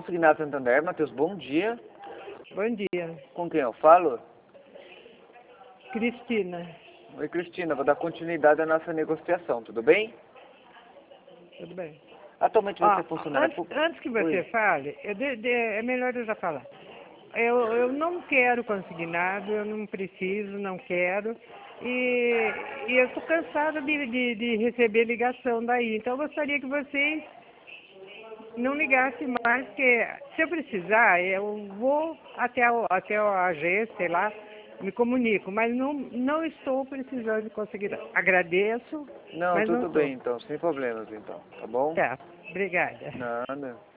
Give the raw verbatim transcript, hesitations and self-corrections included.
Consignado Santander, Matheus, bom dia. Bom dia. Com quem eu falo? Cristina. Oi, Cristina, vou dar continuidade à nossa negociação, tudo bem? Tudo bem. Atualmente você Ó, é funcionária antes, pública? antes que você Oi. fale, eu de- de- é melhor eu já falar. Eu, eu não quero consignado, eu não preciso, não quero. E, e eu estou cansada de, de, de receber ligação daí. Então eu gostaria que vocês não ligassem mais, porque se eu precisar, eu vou até a, até a agência, sei lá, me comunico, mas não, não estou precisando de consignado. Agradeço, Não, mas não tudo estou. bem então, sem problemas então, tá bom? Tá, obrigada. Nada.